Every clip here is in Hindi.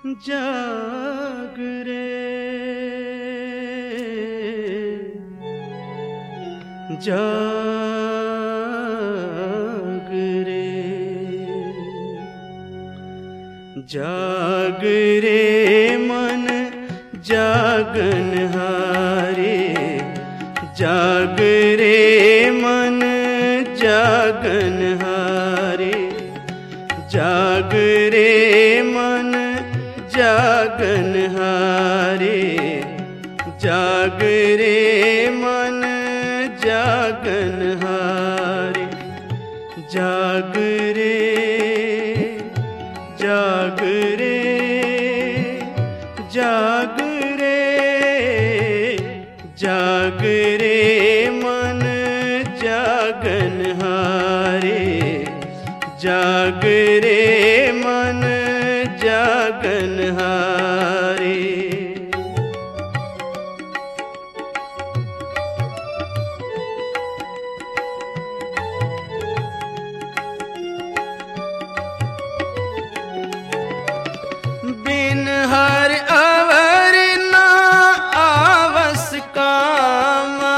जाग रे जाग रे जाग रे मन जागन हारे जाग रे मन जागन हारे जाग रे मन जागन हारे जाग रे मन जागन हारे जाग रे जाग रे जाग रे जाग रे मन जागन हारे जाग रे मन जागन हारे बिन हर अवर ना आवस कामा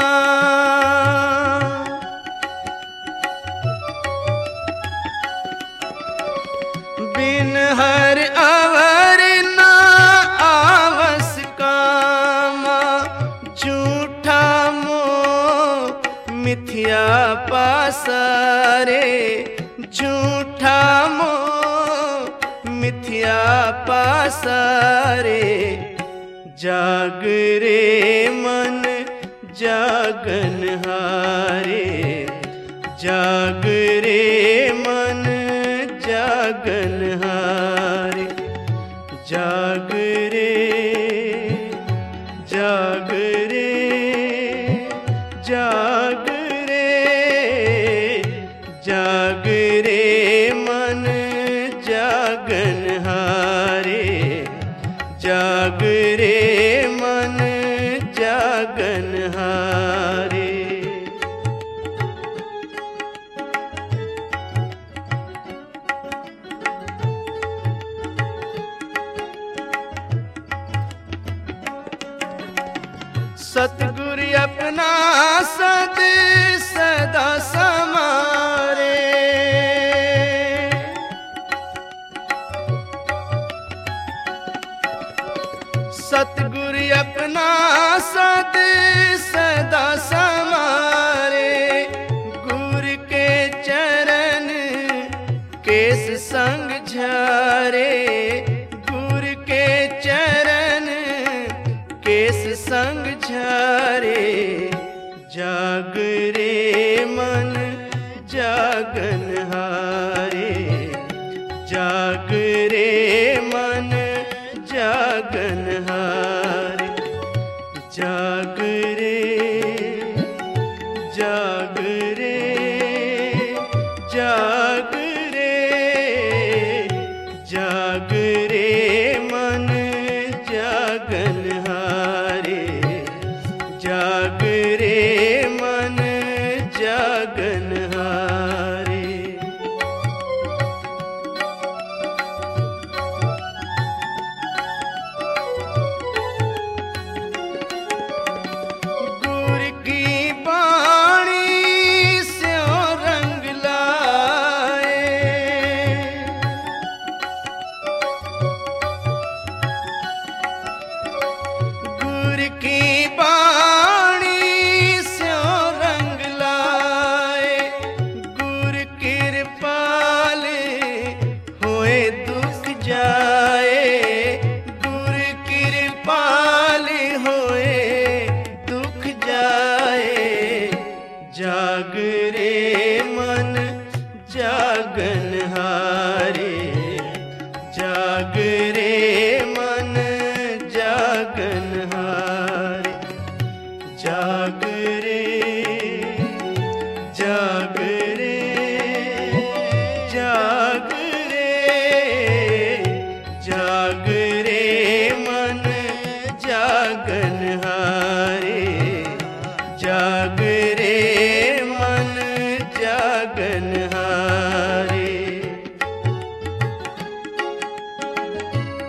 बिन हर अवर ना आवस कामा झूठा मोह मिथ्या पासारे झूठा मोह मिथ्या पासारे जाग रे मन जागन हारे जाग रे मन जागन हारे जाग रे जाग रे जाग रे जाग रे मन जागन हारे जाग रे मन जागन हारे सतगुरु अपना सद सदा समारे सतगुरु अपना सद सदा समारे गुरु के चरण केस संग झारे गुरु के चरण केस संग झारे जाग रे मन जागन हारे जाग रे मन जागन हारे जाग रे जाग रे जाग रे जाग रे मन जागन हारे जाग रे मन जागन हारे गुरु की बाणी स्यों रंग लाए गुरु की बाणी स्यों रंग लाए गुरु कृपाल होए दुख जाए गुरु कृपाल होए दुख जाए जाग रे मन जागन हारे जाग रे मन जागन हारे जाग रे जाग रे जाग रे जाग रे मन जागन हारे जाग रे मन जागन हारे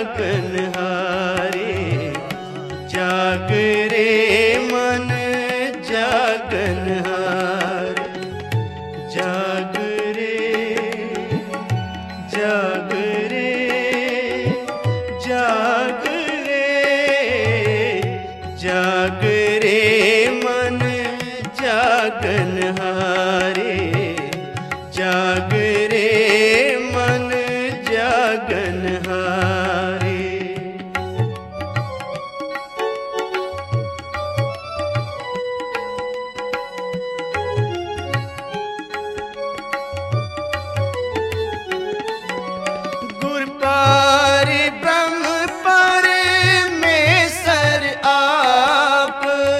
जागन हारे, जाग रे मन जागन हारे, जाग रे, जाग रे, जाग रे, जाग रे मन जागन हारे, जाग रे मन जागन हारे। गुर पार ब्रह्म पार में सर आप,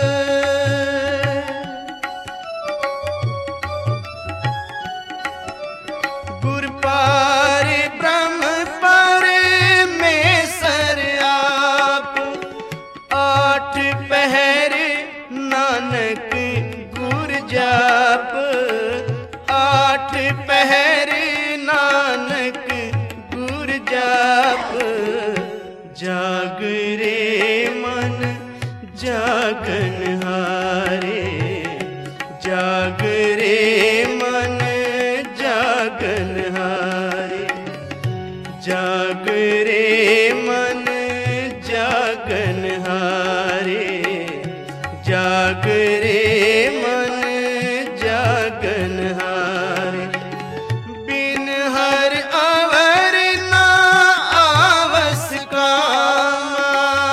गुर पार ब्रह्म पार में सर आप, आठ पहर नानक गुर जाप, आठ पहर नानक गुर जाप, जाग रे मन जागन हारे, जाग रे मन जागन हारे, जाग रे मन जागन हारे, जाग रे मन जागन हारे। बिन हर अवर ना आवस कामा,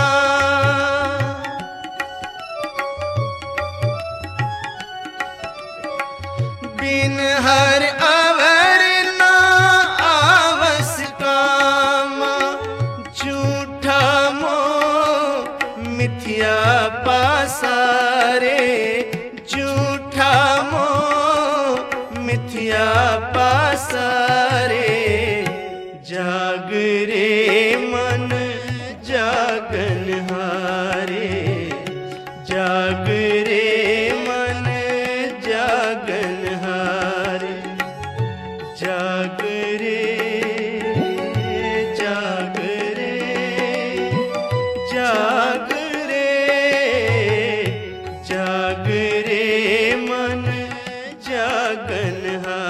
बिन हर अवर ना आवस कामा, झूठा मोह मिथ्या पासारे, झूठा मोह मिथ्या पासारे, जाग रे मन जागन हारे, जाग रे मन जागन हारे, जाग रे, जाग रे, जाग रे, जाग रे मन जागन हारे।